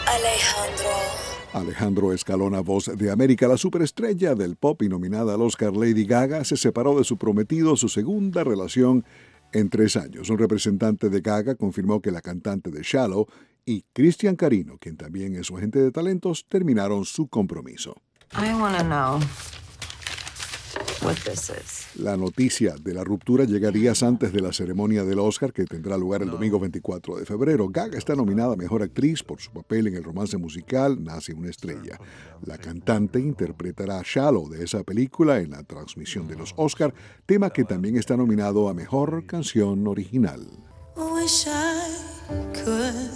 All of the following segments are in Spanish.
Alejandro Escalona, Voz de América. La superestrella del pop y nominada al Oscar Lady Gaga se separó de su prometido, su segunda relación en 3 años. Un representante de Gaga confirmó que la cantante de Shallow y Cristian Carino, quien también es su agente de talentos, terminaron su compromiso. I want to know what this is. La noticia de la ruptura llega días antes de la ceremonia del Oscar, que tendrá lugar el domingo 24 de febrero. Gaga está nominada a Mejor Actriz por su papel en el romance musical Nace una estrella. La cantante interpretará Shallow de esa película en la transmisión de los Oscar, tema que también está nominado a Mejor Canción Original. Wish I could.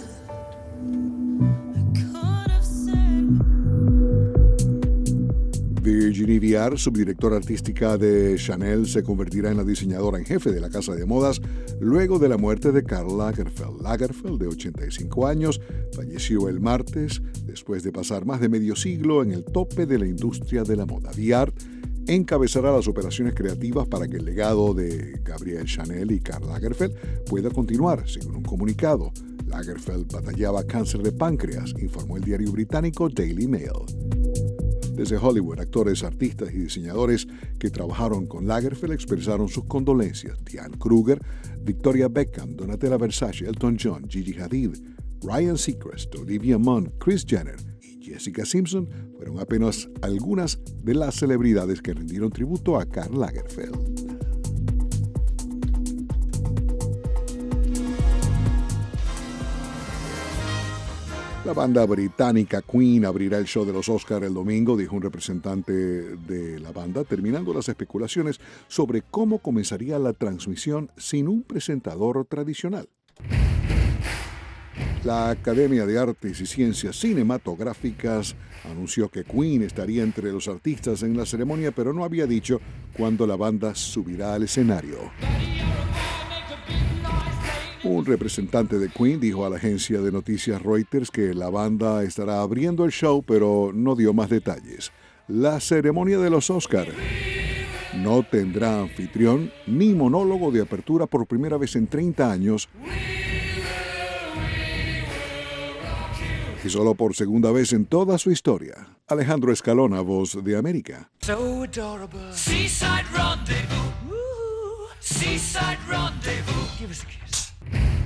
Virginie Viard, subdirectora artística de Chanel, se convertirá en la diseñadora en jefe de la casa de modas luego de la muerte de Karl Lagerfeld. Lagerfeld, de 85 años, falleció el martes después de pasar más de medio siglo en el tope de la industria de la moda. Viard encabezará las operaciones creativas para que el legado de Gabrielle Chanel y Karl Lagerfeld pueda continuar, según un comunicado. Lagerfeld batallaba cáncer de páncreas, informó el diario británico Daily Mail. Desde Hollywood, actores, artistas y diseñadores que trabajaron con Lagerfeld expresaron sus condolencias. Diane Kruger, Victoria Beckham, Donatella Versace, Elton John, Gigi Hadid, Ryan Seacrest, Olivia Munn, Kris Jenner y Jessica Simpson fueron apenas algunas de las celebridades que rindieron tributo a Karl Lagerfeld. La banda británica Queen abrirá el show de los Oscar el domingo, dijo un representante de la banda, terminando las especulaciones sobre cómo comenzaría la transmisión sin un presentador tradicional. La Academia de Artes y Ciencias Cinematográficas anunció que Queen estaría entre los artistas en la ceremonia, pero no había dicho cuándo la banda subirá al escenario. Un representante de Queen dijo a la agencia de noticias Reuters que la banda estará abriendo el show, pero no dio más detalles. La ceremonia de los Oscar no tendrá anfitrión ni monólogo de apertura por primera vez en 30 años. Y solo por segunda vez en toda su historia. Alejandro Escalona, Voz de América. So adorable. Seaside rendezvous. Ooh, seaside rendezvous. Give us a kiss.